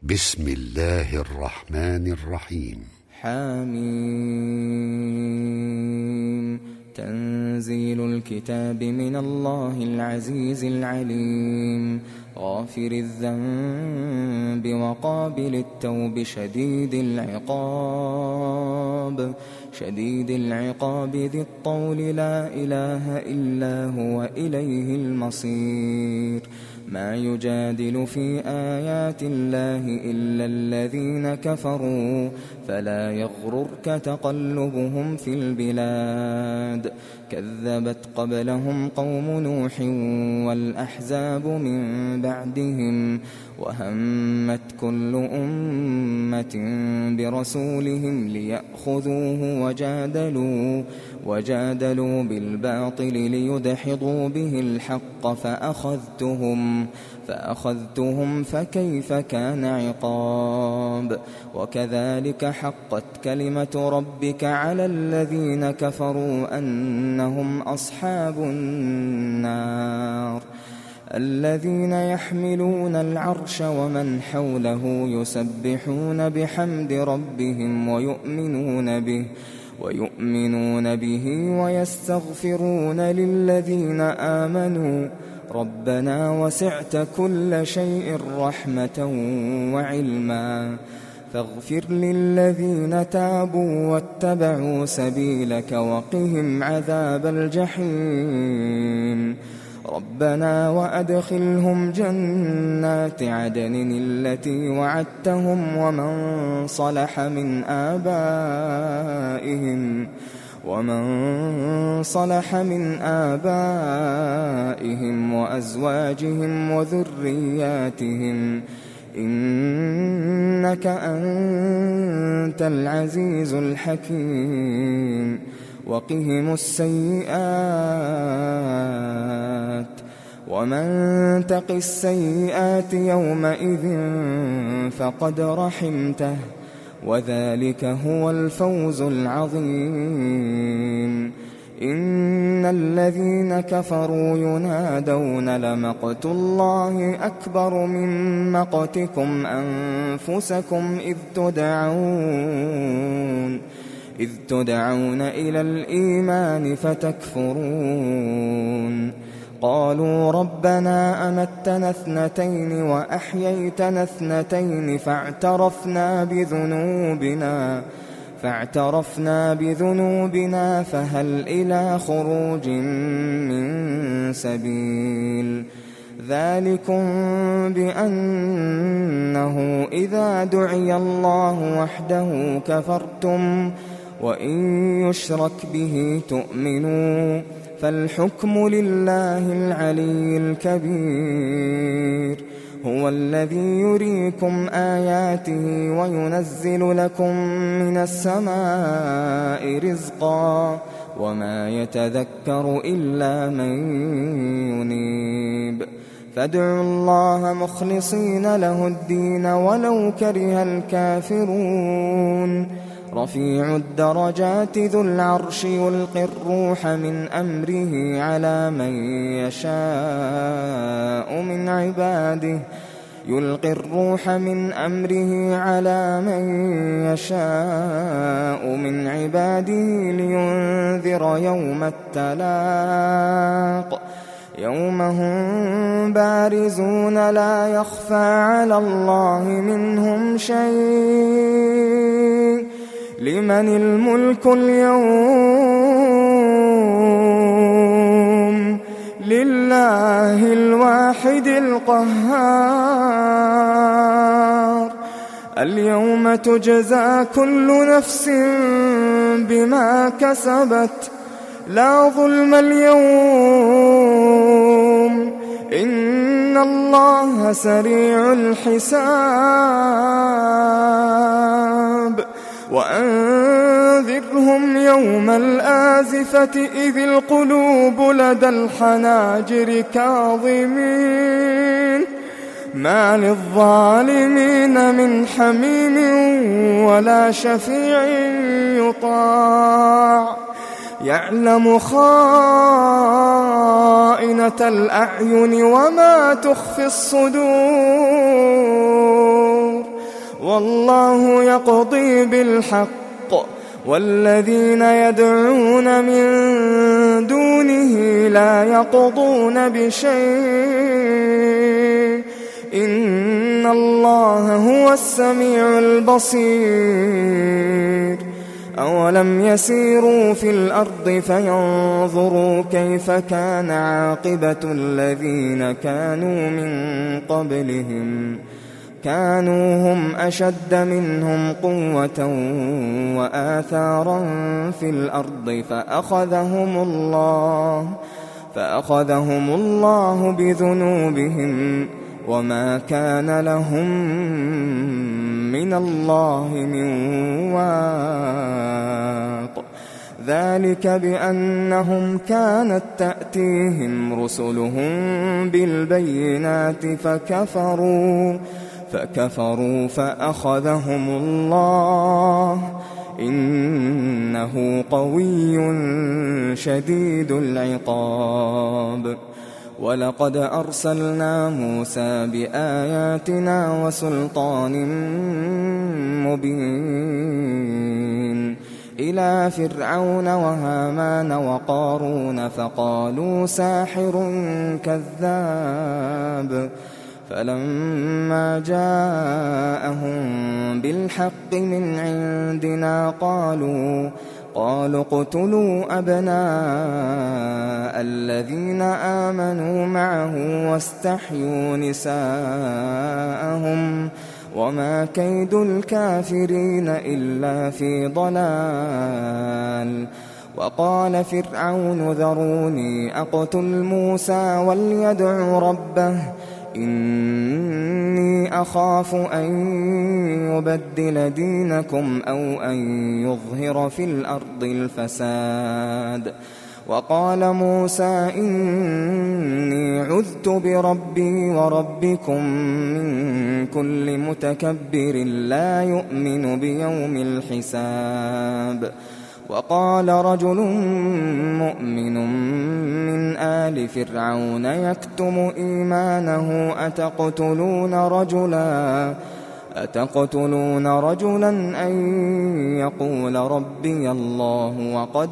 بسم الله الرحمن الرحيم. حميم. تنزيل الكتاب من الله العزيز العليم، غافر الذنب وقابل التوب شديد العقاب ذي الطول، لا إله إلا هو إليه المصير. ما يجادل في آيات الله إلا الذين كفروا، فلا يغررك تقلبهم في البلاد. كذبت قبلهم قوم نوح والأحزاب من بعدهم، وهمت كل أمة برسولهم ليأخذوه، وجادلوا بالباطل ليدحضوا به الحق، فأخذتهم فكيف كان عقاب. وكذلك حقت كلمة ربك على الذين كفروا أنهم أصحاب النار. الذين يحملون العرش ومن حوله يسبحون بحمد ربهم ويؤمنون به ويستغفرون للذين آمنوا ربنا وسعت كل شيء رحمة وعلما، فاغفر للذين تابوا واتبعوا سبيلك وقهم عذاب الجحيم. ربنا وأدخلهم جنات عدن التي وعدتهم ومن صلح من آبائهم وأزواجهم وذرياتهم، إنك أنت العزيز الحكيم. وقهم السيئات، ومن تق السيئات يومئذ فقد رحمته، وذلك هو الفوز العظيم. إن الذين كفروا ينادون لمقت الله أكبر من مقتكم أنفسكم إذ تدعون إلى الإيمان فتكفرون. قالوا ربنا أمتنا اثنتين وأحييتنا اثنتين فاعترفنا بذنوبنا فهل إلى خروج من سبيل. ذلكم بأنه إذا دعي الله وحده كفرتم، وإن يشرك به تؤمنوا، فالحكم لله العلي الكبير. هو الذي يريكم آياته وينزل لكم من السماء رزقا، وما يتذكر إلا من ينيب. فادعوا الله مخلصين له الدين ولو كره الكافرون. رفيع الدرجات ذو العرش يلقي الروح من أمره على من يشاء من عباده لينذر يوم التلاق، يوم هم بارزون لا يخفى على الله منهم شيء. لمن الملك اليوم؟ لله الواحد القهار. اليوم تجزى كل نفس بما كسبت، لا ظلم اليوم، إن الله سريع الحساب. وأنذرهم يوم الآزفة إذ القلوب لدى الحناجر كاظمين، ما للظالمين من حميم ولا شفيع يطاع. يعلم خائنة الأعين وما تخفي الصدور. والله يقضي بالحق والذين يدعون من دونه لا يقضون بشيء إن الله هو السميع البصير أولم يسيروا في الأرض فينظروا كيف كان عاقبة الذين كانوا من قبلهم كانوا هم أشد منهم قوة وآثارا في الأرض فأخذهم الله بذنوبهم وما كان لهم من الله من واق ذلك بأنهم كانت تأتيهم رسلهم بالبينات فكفروا فأخذهم الله إنه قوي شديد العقاب ولقد أرسلنا موسى بآياتنا وسلطان مبين إلى فرعون وهامان وقارون فقالوا ساحر كذاب فلما جاءهم بالحق من عندنا قالوا اقتلوا أبناء الذين آمنوا معه واستحيوا نساءهم وما كيد الكافرين إلا في ضلال وقال فرعون ذروني أقتل موسى وليدع ربه إني أخاف أن يبدل دينكم أو أن يظهر في الأرض الفساد وقال موسى إني عذت بربي وربكم من كل متكبر لا يؤمن بيوم الحساب وقال رجل مؤمن من آل فرعون يكتم إيمانه أتقتلون رجلا أن يقول ربي الله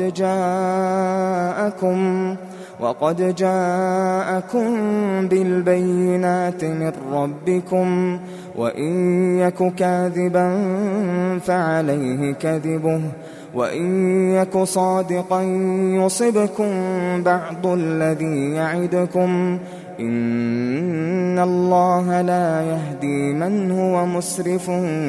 وقد جاءكم بالبينات من ربكم وإن يك كاذبا فعليه كذبه وإن يك صادقا يصبكم بعض الذي يعدكم إن الله لا يهدي من هو مسرف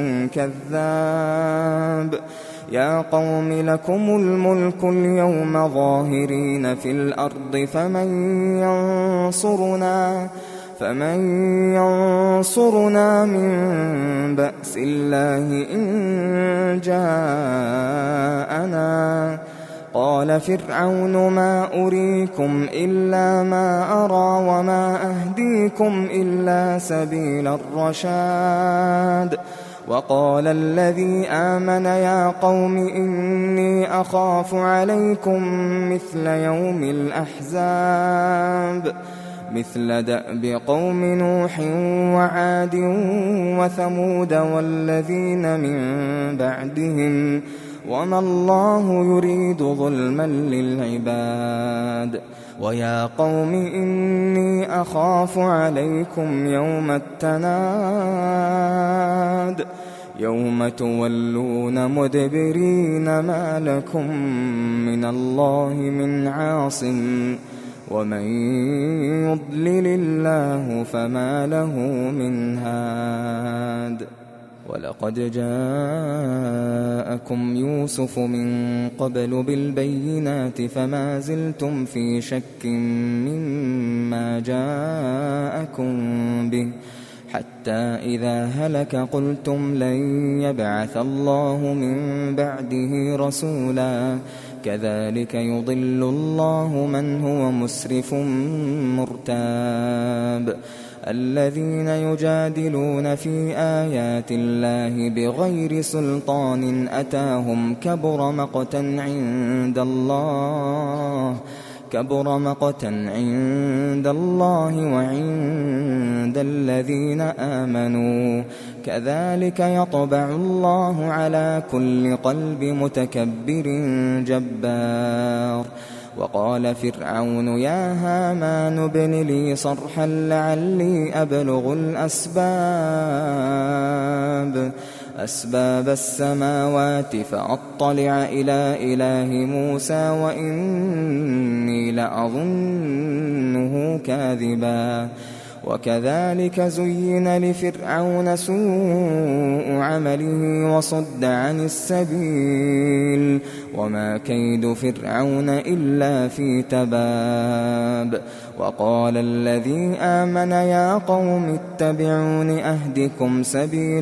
كذاب يا قوم لكم الملك اليوم ظاهرين في الأرض فمن ينصرنا من بأس الله إن جاءنا قال فرعون ما أريكم إلا ما أرى وما أهديكم إلا سبيل الرشاد وقال الذي آمن يا قوم إني أخاف عليكم مثل يوم الأحزاب مثل دأب قوم نوح وعاد وثمود والذين من بعدهم وما الله يريد ظلما للعباد ويا قوم إني أخاف عليكم يوم التناد يوم تولون مدبرين ما لكم من الله من عاصم ومن يضلل الله فما له من هاد ولقد جاءكم يوسف من قبل بالبينات فما زلتم في شك مما جاءكم به حتى إذا هلك قلتم لن يبعث الله من بعده رسولا كذلك يضل الله من هو مسرف مرتاب الذين يجادلون في آيات الله بغير سلطان أتاهم كبر مقتا كبر مقتا عند الله وعند الذين آمنوا كذلك يطبع الله على كل قلب متكبر جبار. وقال فرعون يا هامان ابن لي صرحا لعلي أبلغ أسباب السماوات فأطلع إلى إله موسى وإني لأظنه كاذبا. وكذلك زين لفرعون سوء عمله وصد عن السبيل وما كيد فرعون إلا في تباب. وقال الذي آمن يا قوم اتبعون أهدكم سبيل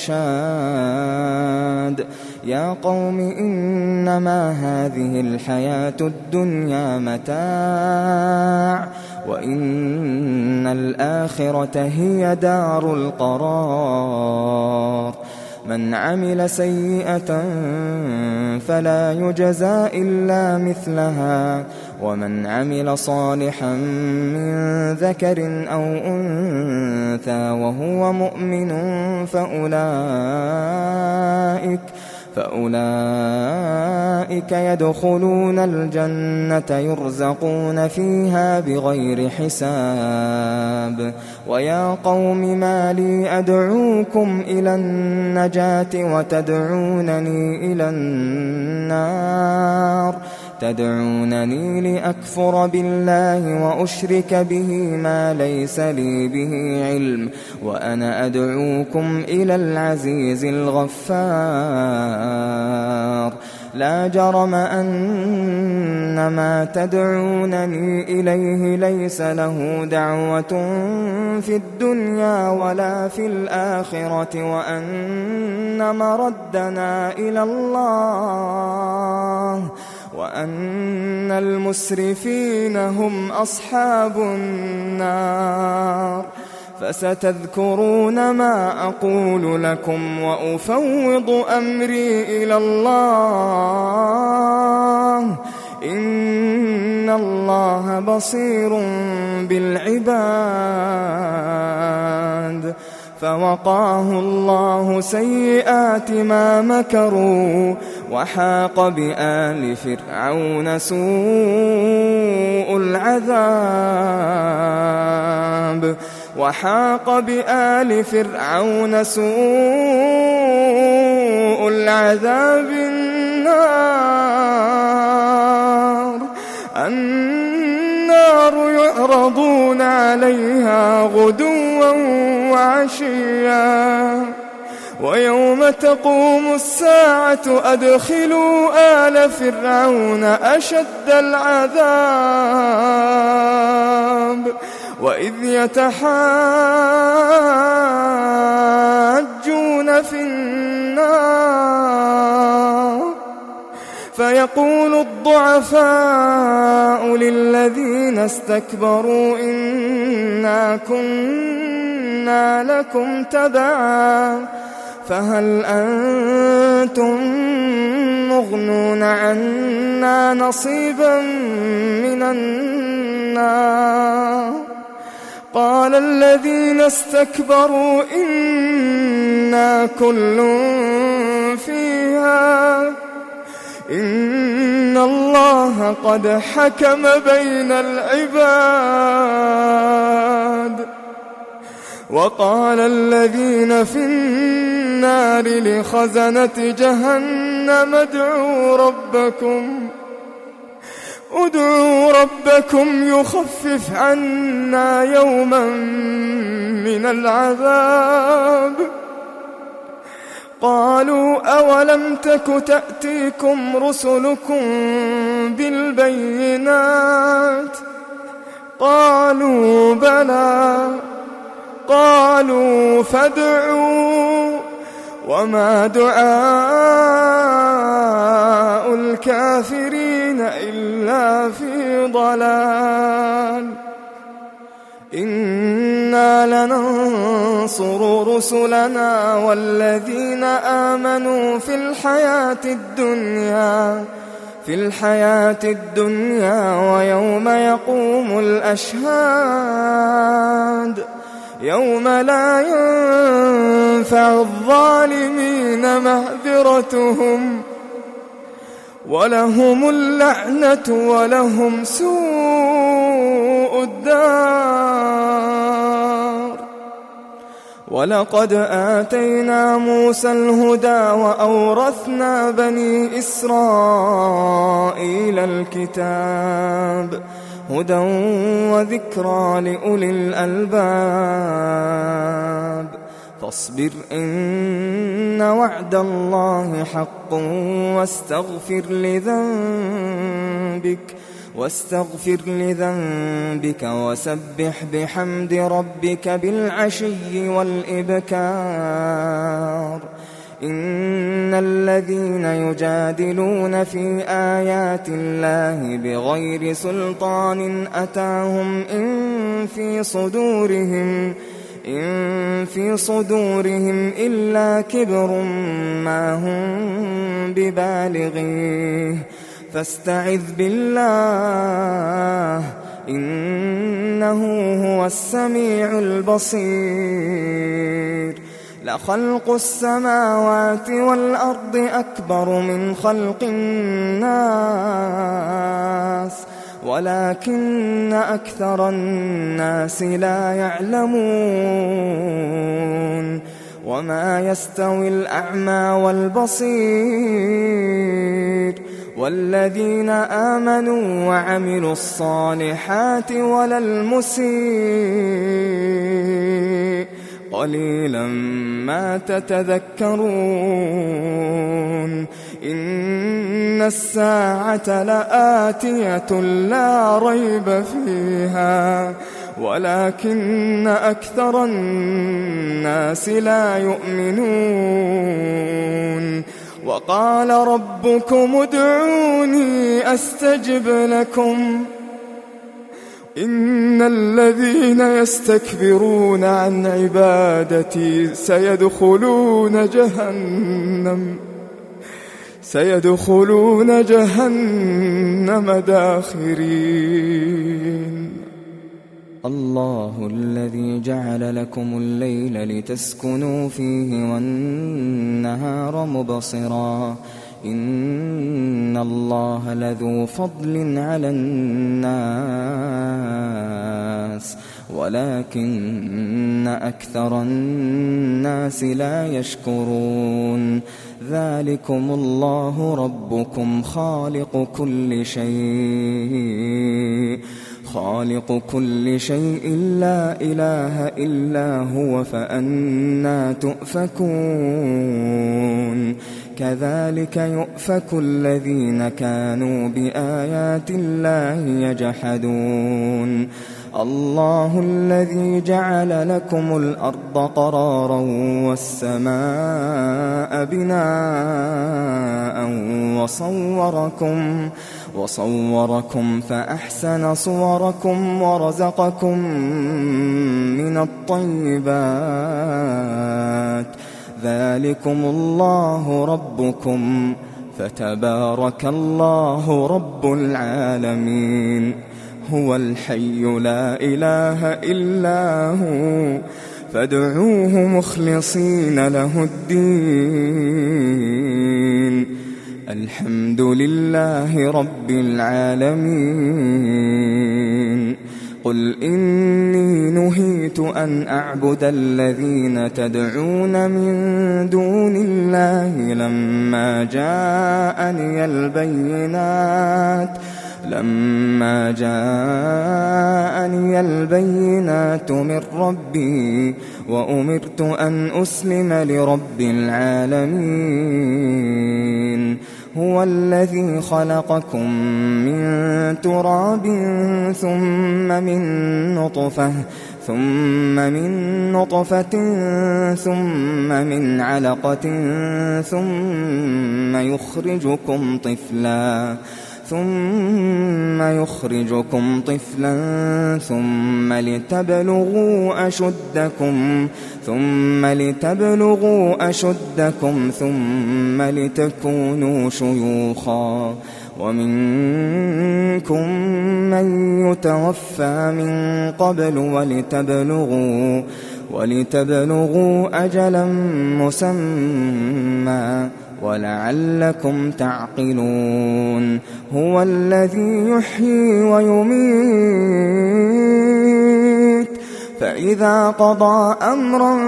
الرشاد. يا قوم إنما هذه الحياة الدنيا متاع وإن الآخرة هي دار القرار. من عمل سيئة فلا يجزى إلا مثلها ومن عمل صالحا من ذكر أو أنثى وهو مؤمن فأولئك يدخلون الجنة يرزقون فيها بغير حساب. ويا قوم ما لي أدعوكم إلى النجاة وتدعونني إلى النار تدعونني لأكفر بالله وأشرك به ما ليس لي به علم وأنا أدعوكم إلى العزيز الغفار. لا جرم أن ما تدعونني إليه ليس له دعوة في الدنيا ولا في الآخرة وأن مردنا إلى الله وأن المسرفين هم أصحاب النار. فستذكرون ما أقول لكم وأفوض أمري إلى الله إن الله بصير بالعباد. فوقاه الله سيئات ما مكروا وحاق بآل فرعون سوء العذاب النار يعرضون عليها غدوا وعشيا ويوم تقوم الساعة أدخلوا آل فرعون أشد العذاب. وإذ يتحاجون في النار فيقول الضعفاء للذين استكبروا إنا كنا لكم تبعا فهل أنتم مغنون عنا نصيبا من النار. قال الذين استكبروا إنا كل فيها إن الله قد حكم بين العباد. وقال الذين في النار لخزنة جهنم ادعوا ربكم يخفف عنا يوما من العذاب. قالوا أولم تك تأتيكم رسلكم بالبينات قالوا بلى قالوا فادعوا وما دعاء الكافرين إلا في ضلال. إنا لننصر رسلنا والذين آمنوا في الحياة الدنيا في الحياة الدنيا ويوم يقوم الأشهاد يوم لا ينفع الظالمين معذرتهم ولهم اللعنة ولهم سوء الدار. ولقد آتينا موسى الهدى وأورثنا بني إسرائيل الكتاب هدى وذكرى لأولي الألباب. فاصبر إن وعد الله حق واستغفر لذنبك وسبح بحمد ربك بالعشي والإبكار. إن الذين يجادلون في آيات الله بغير سلطان أتاهم إن في صدورهم إلا كبر ما هم ببالغيه فاستعذ بالله إنه هو السميع البصير. لخلق السماوات والأرض أكبر من خلق الناس ولكن أكثر الناس لا يعلمون. وما يستوي الأعمى والبصير والذين آمنوا وعملوا الصالحات ولا المسيء قليلا ما تتذكرون. إن الساعة لآتية لا ريب فيها ولكن أكثر الناس لا يؤمنون. وقال ربكم ادعوني أستجب لكم إن الذين يستكبرون عن عبادتي سيدخلون جهنم داخرين. الله الذي جعل لكم الليل لتسكنوا فيه والنهار مبصرا إن الله لذو فضل على الناس ولكن أكثر الناس لا يشكرون. ذلكم الله ربكم خالق كل شيء لا إله إلا هو فأنى تؤفكون. كذلك يؤفك الذين كانوا بآيات الله يجحدون. الله الذي جعل لكم الأرض قرارا والسماء بناء وصوركم فأحسن صوركم ورزقكم من الطيبات. ذلكم الله ربكم فتبارك الله رب العالمين. هو الحي لا إله إلا هو فادعوه مخلصين له الدين. الحمد لله رب العالمين. قل إني نهيت أن أعبد الذين تدعون من دون الله لما جاءني البينات من ربي وأمرت أن أسلم لرب العالمين. هو الذي خلقكم من تراب ثم من نطفة ثم من علقة ثم يخرجكم طفلا ثم لتبلغوا أشدكم ثم لتكونوا شيوخا ومنكم من يتوفى من قبل ولتبلغوا أجلا مسمى ولعلكم تعقلون. هو الذي يحيي ويميت فإذا قضى أمرا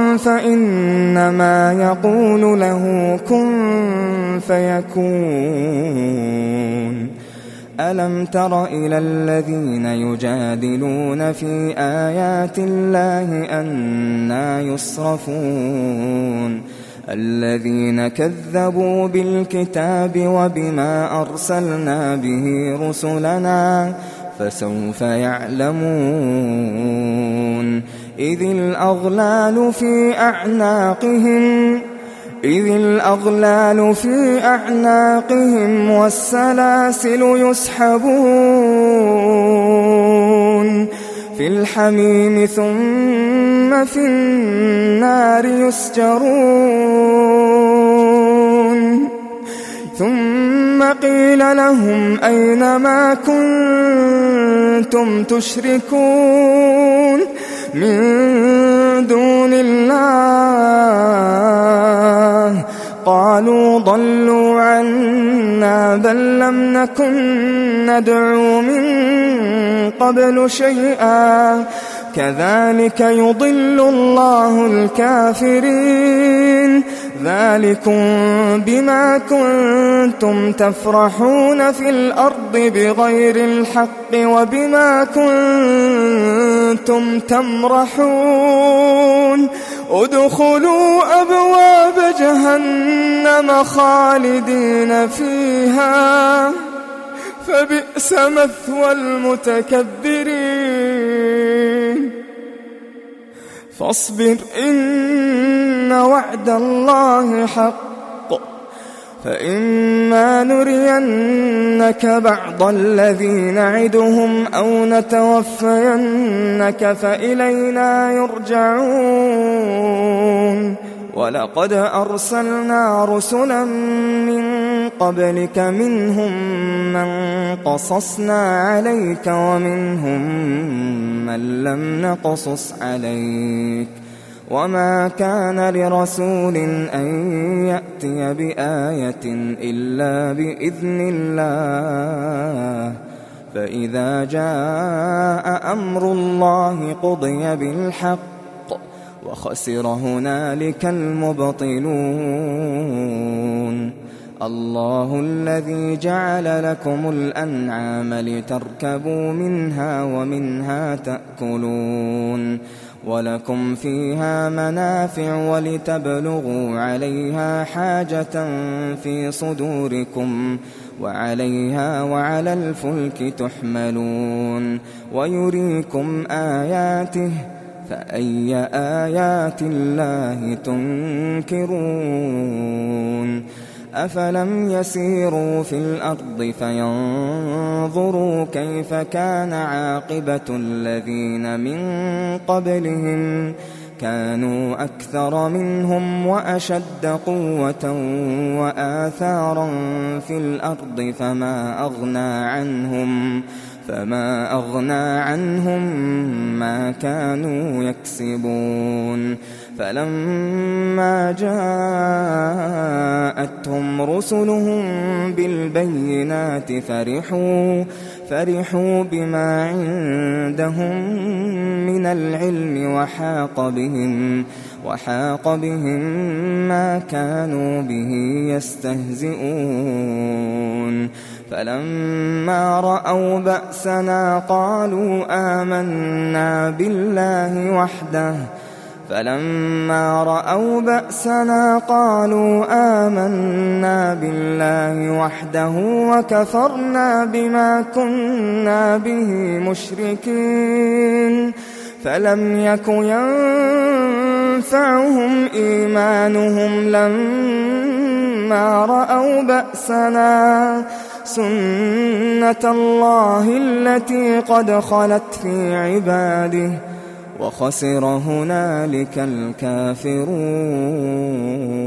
فإنما يقول له كن فيكون. ألم تر إلى الذين يجادلون في آيات الله أنى يصرفون الذين كذبوا بالكتاب وبما أرسلنا به رسلنا فسوف يعلمون. إذ الأغلال في أعناقهم والسلاسل يسحبون في الحميم ثم في النار يسجرون. ثم قيل لهم أين ما كنتم تشركون من دون الله قالوا ضلوا عنا بل لم نكن ندعو من قبل شيئا كذلك يضل الله الكافرين. ذلكم بما كنتم تفرحون في الأرض بغير الحق وبما كنتم تمرحون. ادخلوا أبواب جهنم خالدين فيها فبئس مثوى المتكبرين. فاصبر إن وعد الله حق فإما نرينك بعض الذي نعدهم أو نتوفينك فإلينا يرجعون. ولقد أرسلنا رسلا من قبلك منهم من قصصنا عليك ومنهم من لم نقصص عليك وما كان لرسول أن يأتي بآية إلا بإذن الله فإذا جاء أمر الله قضي بالحق وخسر هنالك المبطلون. الله الذي جعل لكم الأنعام لتركبوا منها ومنها تأكلون ولكم فيها منافع ولتبلغوا عليها حاجة في صدوركم وعليها وعلى الفلك تحملون ويريكم آياته فأي آيات الله تنكرون. أفلم يسيروا في الأرض فينظروا كيف كان عاقبة الذين من قبلهم كانوا أكثر منهم وأشد قوة وآثارا في الأرض فما أغنى عنهم ما كانوا يكسبون. فلما جاءتهم رسلهم بالبينات فرحوا بما عندهم من العلم وحاق بهم ما كانوا به يستهزئون. فلما رأوا بأسنا قالوا آمنا بالله وحده وكفرنا بما كنا به مشركين. فلم يك ينفعهم إيمانهم لما رأوا بأسنا سنة الله التي قد خلت في عباده وخسر هنالك الكافرون.